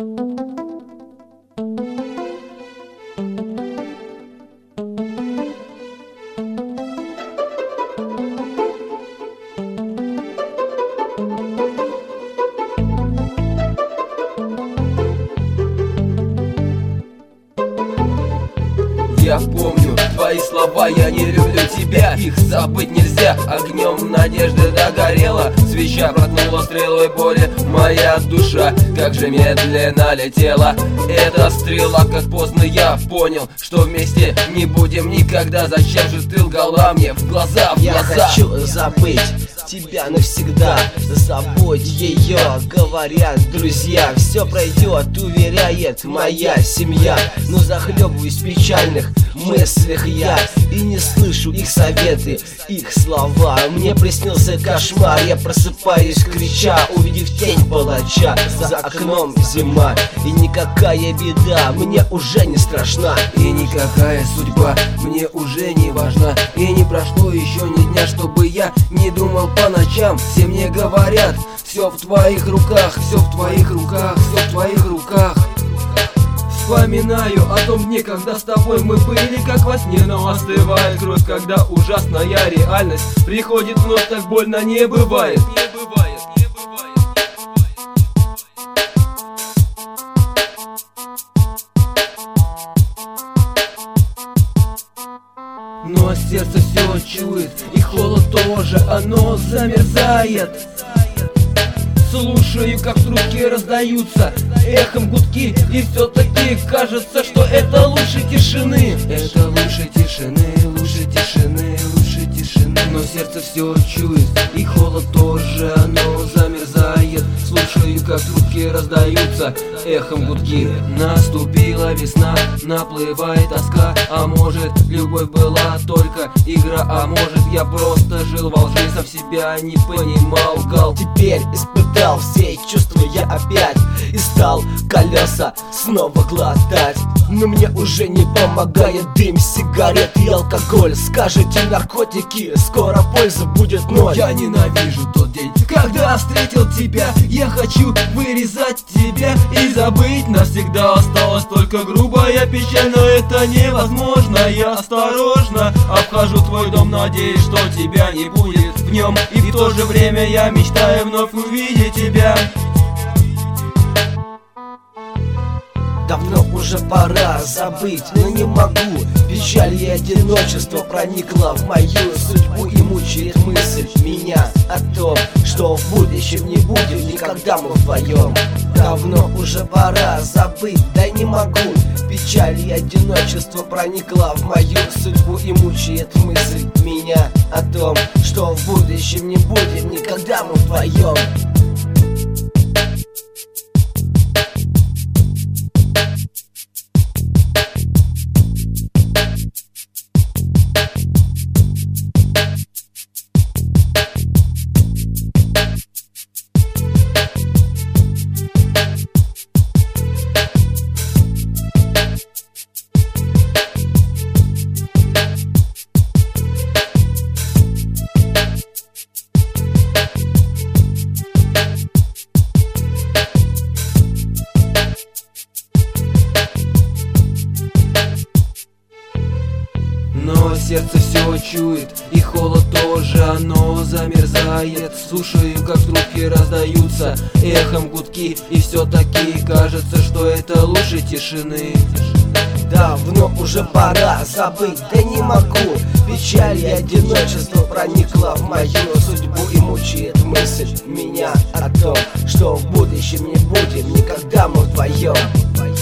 Я помню твои слова, я не люблю тебя. Их забыть нельзя, огнем надежды догорела. Свеча проткнула стрелой боли моя душа. Как же медленно летела эта стрела, как поздно я понял, что вместе не будем никогда. Зачем же ты лгала мне в глаза, в глаза? Я хочу забыть тебя навсегда. Забудь ее, говорят друзья. Все пройдет, уверяет моя семья. Но захлебываюсь в печальных мыслях я и не слышу их советы, их слова. Мне приснился кошмар, я просыпаюсь крича, увидев тень палача. За окном зима, и никакая беда мне уже не страшна. И никакая судьба мне уже не важна. И не прошло еще ни дня, чтобы я не думал по ночам. Все мне говорят, все в твоих руках, все в твоих руках, все в твоих руках. Вспоминаю о том дне, когда с тобой мы были как во сне. Но остывает кровь, когда ужасная реальность приходит вновь, так больно не бывает. Но сердце все чует, и холод тоже, оно замерзает. Слушаю, как в трубке раздаются эхом гудки, и все-таки кажется, что это лучше тишины. Это лучше тишины, лучше тишины, лучше тишины. Но сердце все чует, и холод тоже, оно замерзает. Слушаю, как в трубке раздаются эхом гудки. Наступила весна, наплывает тоска. А может, любовь была только игра, а может, я просто жил во лжи, сам себя не понимал, лгал. Теперь испытал все чувства я опять и стал колеса снова глотать. Но мне уже не помогает дым сигарет и алкоголь. Скажете наркотики, скоро пользы будет ноль. Я ненавижу тот день, когда встретил тебя. Я хочу вырезать тебя и забыть навсегда. Осталась только грубая печаль, но это невозможно. Я осторожно обхожу твой дом, надеюсь, что тебя не будет в нем. И в то же время я мечтаю вновь увидеть тебя. Давно уже пора забыть, но не могу. Печаль и одиночество проникло в мою судьбу, и мучает мысль меня о том, что в будущем не будем никогда мы вдвоем. Давно уже пора забыть, да не могу. Печаль и одиночество проникло в мою судьбу, и мучает мысль меня о том, что в будущем не будем никогда мы вдвоем. Но сердце все чует, и холод тоже, оно замерзает. Слушаю, как в трубке раздаются эхом гудки, и все-таки кажется, что это лучше тишины. Давно уже пора забыть, да не могу. Печаль и одиночество проникло в мою судьбу, и мучает мысль меня о том, что в будущем не будем никогда мы вдвоем.